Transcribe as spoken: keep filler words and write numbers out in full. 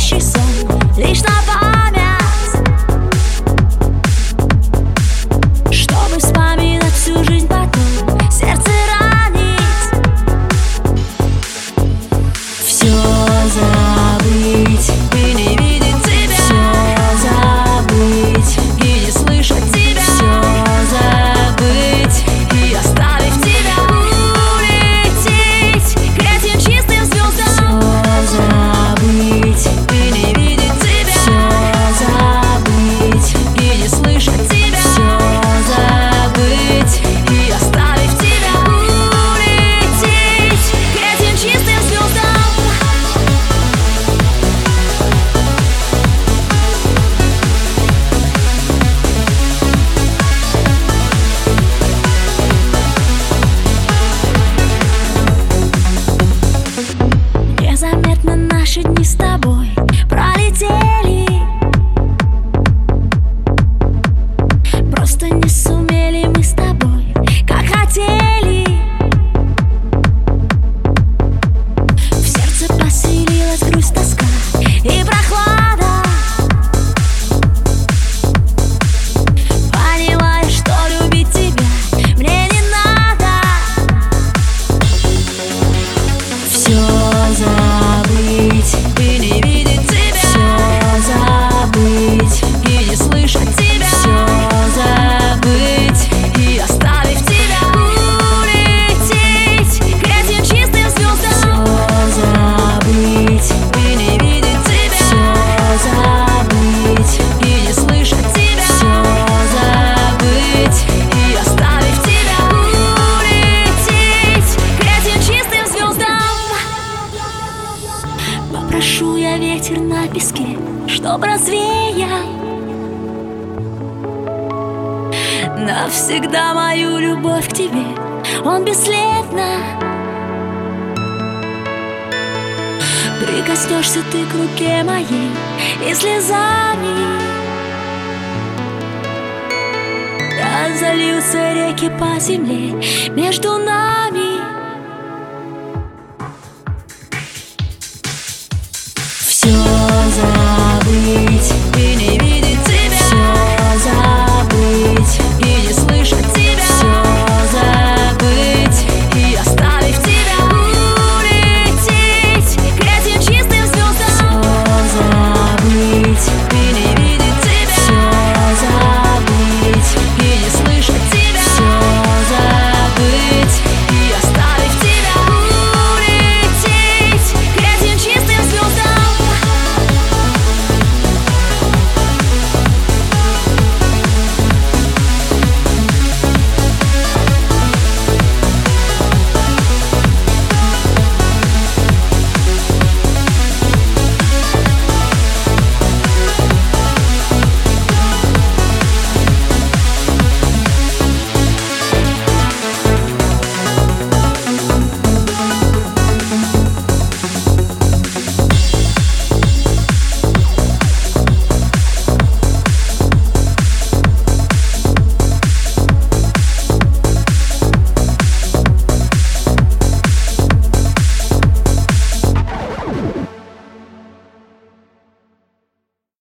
настоящий сон, лишь на память, чтобы вспоминать всю жизнь потом, сердце ранить, все забыть и не видеть тебя, все забыть и не слышать тебя, все забыть и оставить тебя, улететь к этим чистым звездам, все забыть и не видеть тебя, все забыть и не слышать тебя, все забыть и оставить тебя, улететь к этим чистым звездам. Незаметно наши дни с тобой пролетели, просто не сумели мы с тобой, как хотели. В сердце поселилась грусть, тоска и прохлада. Понимаю, что любить тебя мне не надо. Все забыть и не видеть тебя, все забыть и не слышать тебя, все забыть и оставить тебя, улететь к этим чистым звездам, все забыть и не видеть тебя, все забыть и не слышать тебя, все забыть и оставить тебя, улететь к этим чистым звездам. Попрошу я ветер на песке, чтоб развеял навсегда мою любовь к тебе. Он бесследно прикоснешься ты к руке моей, и слезами разольются реки по земле между нами. Все